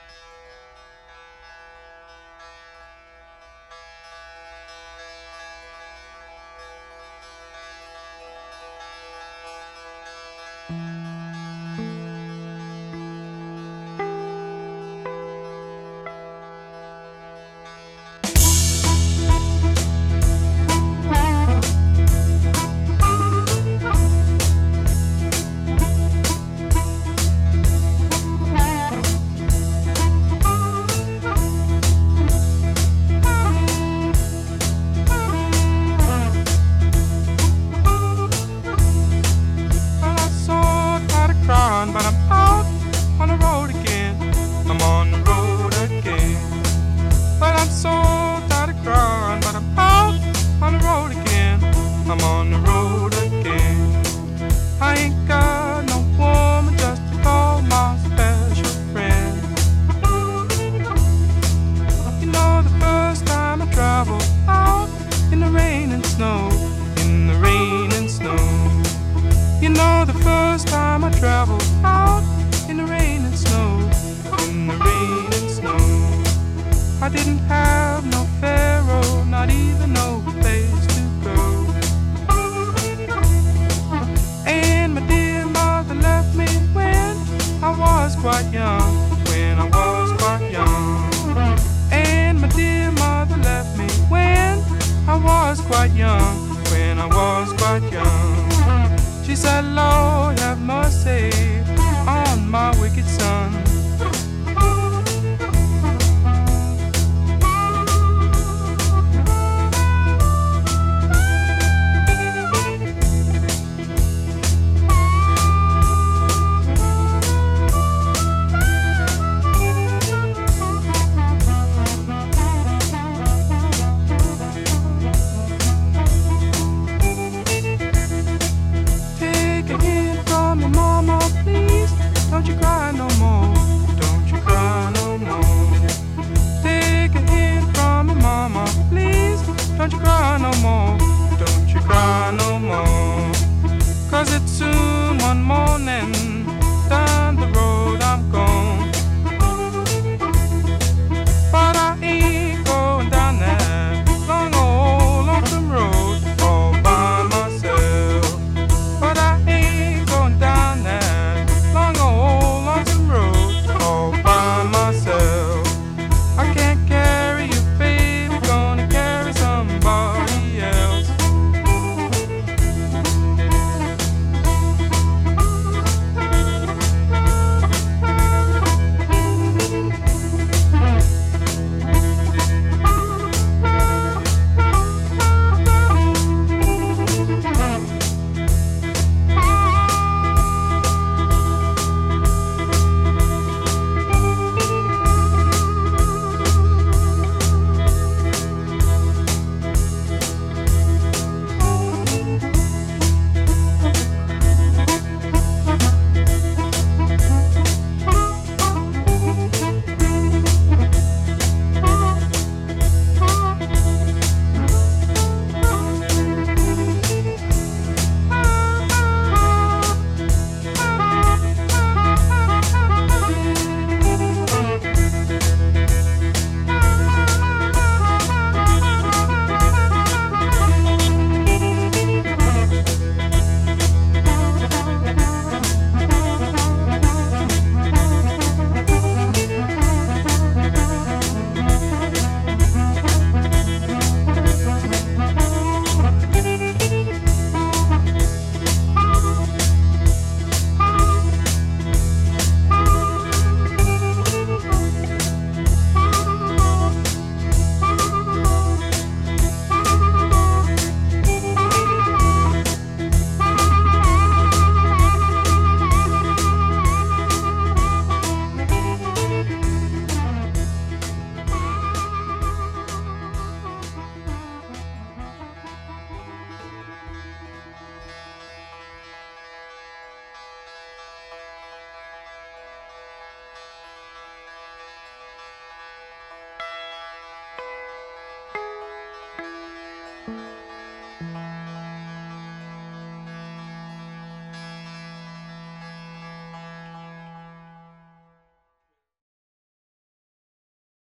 But I'm out on the road again. I'm on the road again. But I'm so tired of crying. But I'm out on the road again. I'm on the road again. I ain't got no woman just to call my special friend. You know, the first time I traveled out in the rain and snow, in the rain and snow. You know, the first time I traveled out in the rain and snow, in the rain and snow. I didn't have no pharaoh, not even no place to go. And my dear mother left me when I was quite young, when I was quite young. And my dear mother left me when I was quite young, when I was quite young. She said, Lord, have mercy on my wicked son.